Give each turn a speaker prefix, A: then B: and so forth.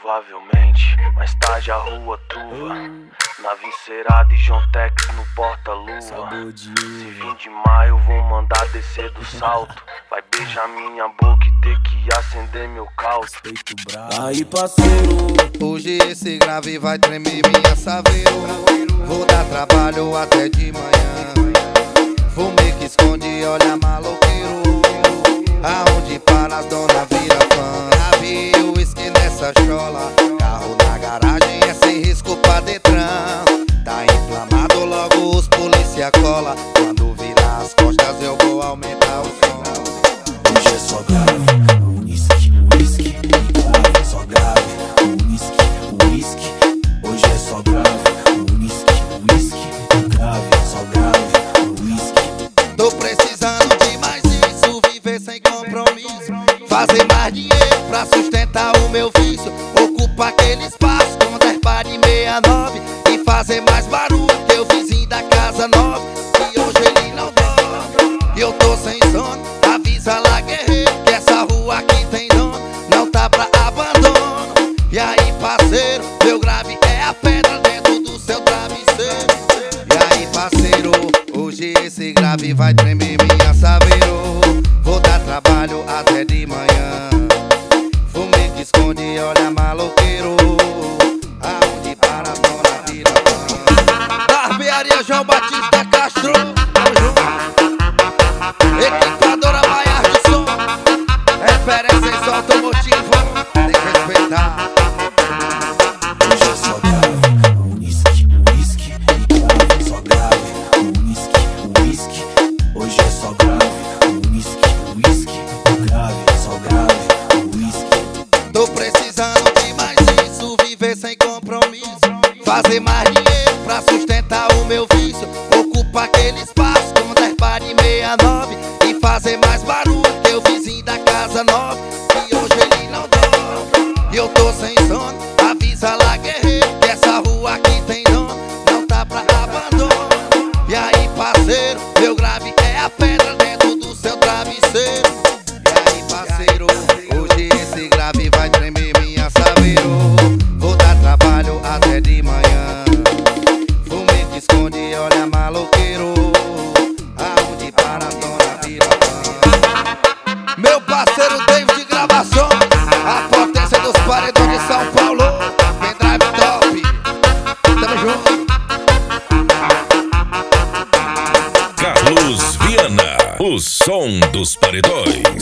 A: Provavelmente, mais tarde a rua truva. Na Vincerada e John Tex no porta-lua. Se vir de maio vou mandar descer do salto. Vai beijar minha boca e ter que acender meu caldo.
B: Aí parceiro,
C: hoje esse grave vai tremer minha saveiro. Vou dar trabalho até de manhã. Fumê que esconde, olha maloqueiro. Aonde para as dona vira fã. Já vi o uísque nessa chola. Carro na garagem é sem risco pra Detran. Tá inflamado, logo os polícia cola. Quando virar as costas eu vou aumentar o som.
B: hoje é só grave. Uísque, uísque, grave, só grave. Uísque, uísque, hoje é só grave. Uísque, uísque, grave, só grave. Uísque.
C: Tô precisando de mais isso, viver sem compromisso. Fazer mais dinheiro pra sustentar o meu vício. Ocupar aquele espaço com 10 par de 69 e fazer mais barulho que o vizinho da casa nova. E hoje ele não dorme e eu tô sem sono. Avisa lá, guerreiro, que essa rua aqui tem dono. Não tá pra abandono. E aí, parceiro, meu grave é a pedra dentro do seu travesseiro. E aí, parceiro, hoje esse grave vai tremer minha saveiro. Vou dar trabalho até de manhã. Fumê que esconde, olha maloqueiro. Aonde para a dona vira fã. Barbearia João Batista Castro. Tamo junto. Equipadora Baiar de som. Referência em som automotivo. Tem que respeitar.
B: Hoje é só grave. Uísque, uísque, grave, só grave. Uísque, uísque, hoje é só grave. Uísque, uísque, grave, só grave. Uísque.
C: Tô precisando de mais isso, viver sem compromisso. Fazer mais dinheiro pra sustentar o meu vício. Ocupar aquele espaço com 10 par de 69 e fazer mais barulho que o vizinho da casa nova. E hoje ele não dorme e eu tô sem sono. Avisa lá, guerreiro, que essa rua aqui tem dono. Não tá pra abandono. E aí, parceiro, meu grave é a pedra dentro do seu travesseiro. E aí, parceiro, hoje esse grave vai tremer minha saveiro. Vou dar trabalho até de manhã. Fumê que esconde, olha maloqueiro. Aonde para a dona vira fã. Meu parceiro David de gravação, a potência dos paredões de São Paulo. Pendrive top. Tamo junto.
D: Carlos Viana, o som dos paredões.